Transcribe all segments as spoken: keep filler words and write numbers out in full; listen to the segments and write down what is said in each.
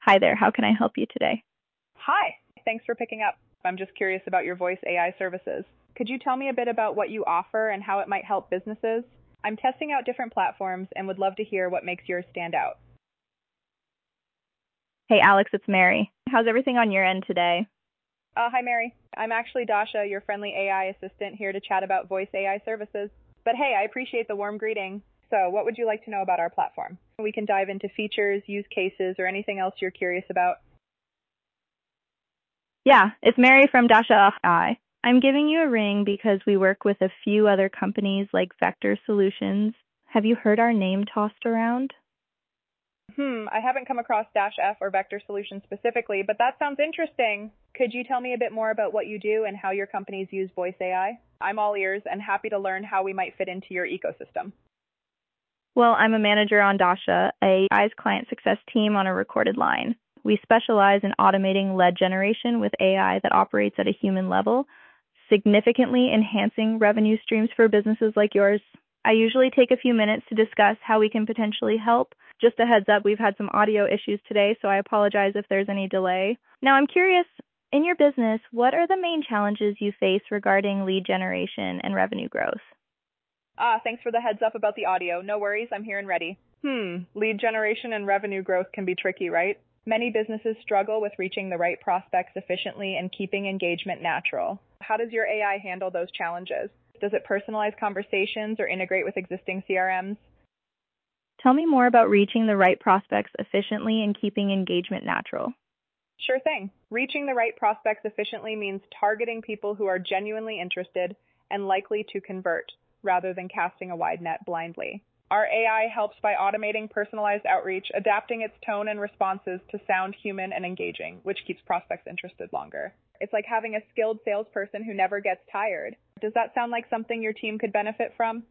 Hi there, how can I help you today? Hi, thanks for picking up. I'm just curious about your voice A I services. Could you tell me a bit about what you offer and how it might help businesses? I'm testing out different platforms and would love to hear what makes yours stand out. Hey Alex, it's Mary. How's everything on your end today? Uh, hi Mary, I'm actually Dasha, your friendly A I assistant here to chat about voice A I services. But hey, I appreciate the warm greeting. So what would you like to know about our platform? We can dive into features, use cases, or anything else you're curious about. Yeah, it's Mary from Dasha A I. I'm giving you a ring because we work with a few other companies like Vector Solutions. Have you heard our name tossed around? Hmm, I haven't come across Dash F or Vector Solutions specifically, but that sounds interesting. Could you tell me a bit more about what you do and how your companies use voice A I? I'm all ears and happy to learn how we might fit into your ecosystem. Well, I'm a manager on Dasha, A I's client success team on a recorded line. We specialize in automating lead generation with A I that operates at a human level, significantly enhancing revenue streams for businesses like yours. I usually take a few minutes to discuss how we can potentially help. Just a heads up, we've had some audio issues today, so I apologize if there's any delay. Now, I'm curious, in your business, what are the main challenges you face regarding lead generation and revenue growth? Ah, thanks for the heads up about the audio. No worries, I'm here and ready. Hmm, lead generation and revenue growth can be tricky, right? Many businesses struggle with reaching the right prospects efficiently and keeping engagement natural. How does your A I handle those challenges? Does it personalize conversations or integrate with existing C R Ms? Tell me more about reaching the right prospects efficiently and keeping engagement natural. Sure thing. Reaching the right prospects efficiently means targeting people who are genuinely interested and likely to convert, rather than casting a wide net blindly. Our A I helps by automating personalized outreach, adapting its tone and responses to sound human and engaging, which keeps prospects interested longer. It's like having a skilled salesperson who never gets tired. Does that sound like something your team could benefit from?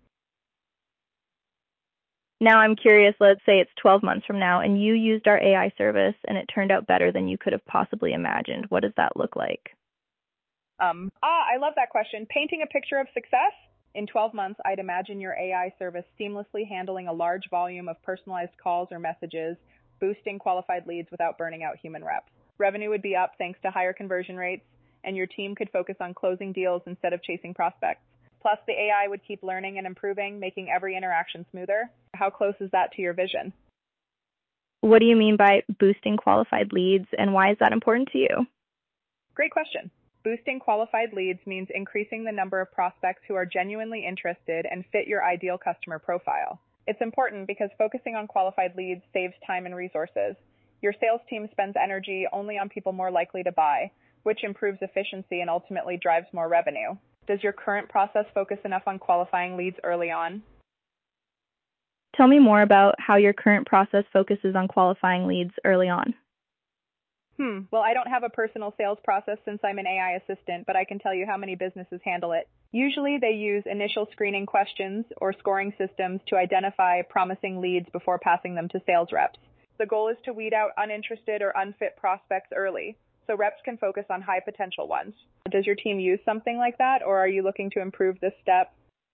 Now I'm curious, let's say it's twelve months from now and you used our A I service and it turned out better than you could have possibly imagined. What does that look like? Um, ah, I love that question. Painting a picture of success? In twelve months, I'd imagine your A I service seamlessly handling a large volume of personalized calls or messages, boosting qualified leads without burning out human reps. Revenue would be up thanks to higher conversion rates, and your team could focus on closing deals instead of chasing prospects. Plus, the A I would keep learning and improving, making every interaction smoother. How close is that to your vision? What do you mean by boosting qualified leads, and why is that important to you? Great question. Boosting qualified leads means increasing the number of prospects who are genuinely interested and fit your ideal customer profile. It's important because focusing on qualified leads saves time and resources. Your sales team spends energy only on people more likely to buy, which improves efficiency and ultimately drives more revenue. Does your current process focus enough on qualifying leads early on? Tell me more about how your current process focuses on qualifying leads early on. Hmm, well, I don't have a personal sales process since I'm an A I assistant, but I can tell you how many businesses handle it. Usually they use initial screening questions or scoring systems to identify promising leads before passing them to sales reps. The goal is to weed out uninterested or unfit prospects early, so reps can focus on high potential ones. Does your team use something like that, or are you looking to improve this step?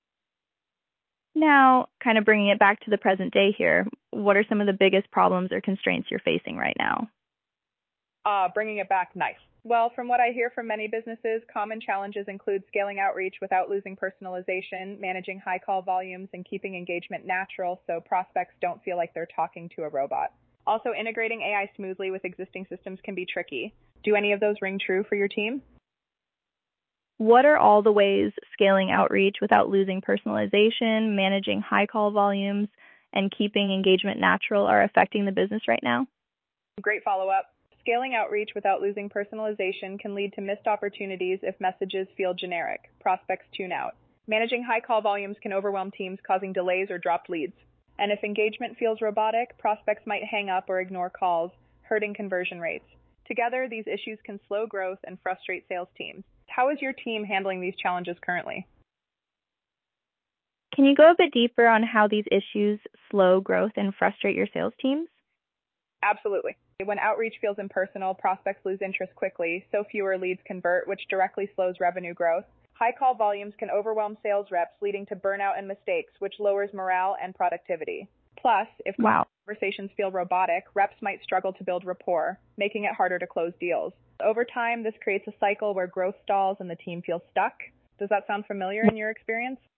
Now, kind of bringing it back to the present day here, what are some of the biggest problems or constraints you're facing right now? Ah, bringing it back, nice. Well, from what I hear from many businesses, common challenges include scaling outreach without losing personalization, managing high call volumes, and keeping engagement natural so prospects don't feel like they're talking to a robot. Also, integrating A I smoothly with existing systems can be tricky. Do any of those ring true for your team? What are all the ways scaling outreach without losing personalization, managing high call volumes, and keeping engagement natural are affecting the business right now? Great follow-up. Scaling outreach without losing personalization can lead to missed opportunities if messages feel generic. Prospects tune out. Managing high call volumes can overwhelm teams, causing delays or dropped leads. And if engagement feels robotic, prospects might hang up or ignore calls, hurting conversion rates. Together, these issues can slow growth and frustrate sales teams. How is your team handling these challenges currently? Can you go a bit deeper on how these issues slow growth and frustrate your sales teams? Absolutely. When outreach feels impersonal, prospects lose interest quickly, so fewer leads convert, which directly slows revenue growth. High call volumes can overwhelm sales reps, leading to burnout and mistakes, which lowers morale and productivity. Plus, if Wow. Conversations feel robotic, reps might struggle to build rapport, making it harder to close deals. Over time, this creates a cycle where growth stalls and the team feels stuck. Does that sound familiar in your experience?